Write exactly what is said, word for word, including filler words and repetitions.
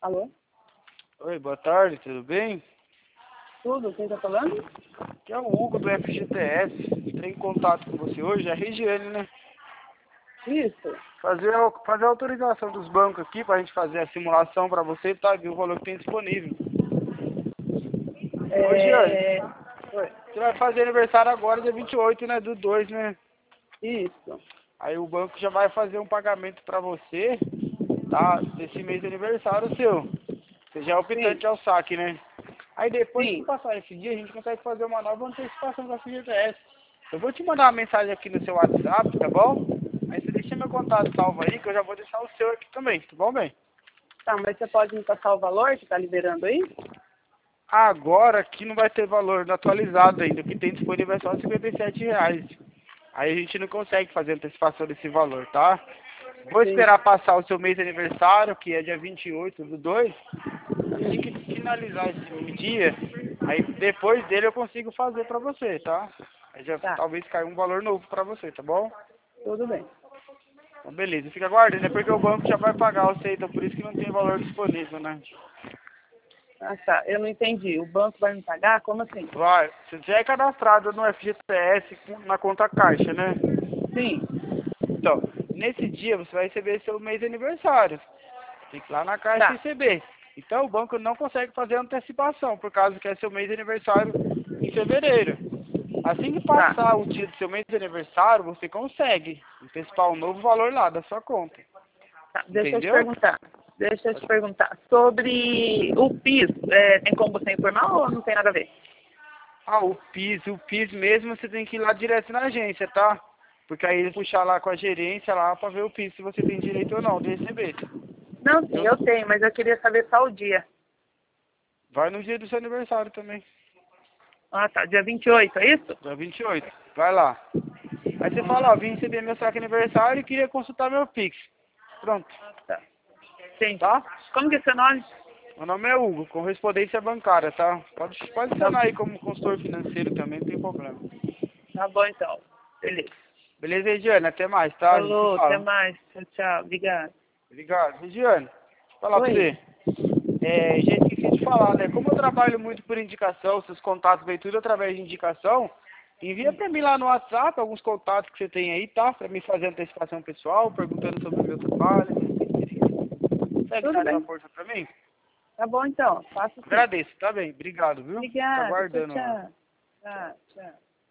Alô? Oi, boa tarde, tudo bem? Tudo? Quem tá falando? Aqui é o Hugo do F G T S. Entrei em contato com você hoje, é a Regiane, né? Isso. Fazer, a- fazer a autorização dos bancos aqui pra gente fazer a simulação pra você, tá? Ver o valor que tem disponível. Ô, Regiane, É... Oi. você vai fazer aniversário agora, dia vinte e oito, né? Do dois, né? Isso. Aí o banco já vai fazer um pagamento pra você, tá? Desse mês de aniversário seu. Você já é Sim. optante ao saque, né? Aí depois que Sim. passar esse dia, a gente consegue fazer uma nova antecipação da F G T S. Eu vou te mandar uma mensagem aqui no seu WhatsApp, tá bom? Aí você deixa meu contato salvo aí, que eu já vou deixar o seu aqui também, tá bom, bem? Tá, mas você pode me passar o valor que tá liberando aí? Agora aqui não vai ter valor atualizado ainda, o que tem disponível é só cinquenta e sete reais. Aí a gente não consegue fazer antecipação desse valor, tá? Vou Sim. esperar passar o seu mês de aniversário, que é dia vinte e oito do dois. Assim que finalizar esse dia, aí depois dele eu consigo fazer pra você, tá? Aí já Tá. talvez caia um valor novo pra você, tá bom? Tudo bem. Então beleza, fica aguardando, é porque o banco já vai pagar você, então por isso que não tem valor disponível, né? Ah, tá. Eu não entendi. O banco vai me pagar? Como assim? Vai, você já é cadastrado no F G T S com- na conta caixa, né? Sim. Então, nesse dia você vai receber seu mês de aniversário. Tem que ir lá na caixa e Tá. receber. Então o banco não consegue fazer antecipação, por causa que é seu mês de aniversário em fevereiro. Assim que Tá. passar o dia do seu mês de aniversário, você consegue antecipar um novo valor lá da sua conta. Tá. Deixa eu te Entendeu? perguntar. Deixa eu te perguntar. Sobre o PIS, é, tem como você informar ou não tem nada a ver? Ah, o PIS, o PIS mesmo você tem que ir lá direto na agência, tá? Porque aí ele puxar lá com a gerência lá pra ver o PIS se você tem direito ou não de receber. Não, sim, Entendeu? eu tenho, mas eu queria saber só o dia. Vai no dia do seu aniversário também, Ah, tá. Dia vinte e oito, é isso? dia vinte e oito. Vai lá. Aí você fala, ó, vim receber meu saque aniversário e queria consultar meu Pix. Pronto, Tá. Entendi. tá? Como que é seu nome? Meu nome é Hugo, correspondência bancária, tá? Pode, pode Tá, adicionar aí como consultor financeiro também, não tem problema. tá bom, então. Beleza. Beleza, Regiane? Até mais, tá? A gente se Falou, até fala. mais. Tchau, tchau. Obrigado. Obrigado. Regiane, deixa eu falar pra Oi. você. É, gente, esqueci de falar, né? Como eu trabalho muito por indicação, seus contatos vêm tudo através de indicação, envia pra mim lá no WhatsApp alguns contatos que você tem aí, tá? Pra me fazer antecipação pessoal, perguntando sobre o meu trabalho. Consegue Tudo dar essa bem. força pra mim? Tá bom, então. Faço sim. Agradeço, tá bem? Obrigado, viu? Fica Obrigada. Tchau, aguardando lá. tchau. Tchau, tchau.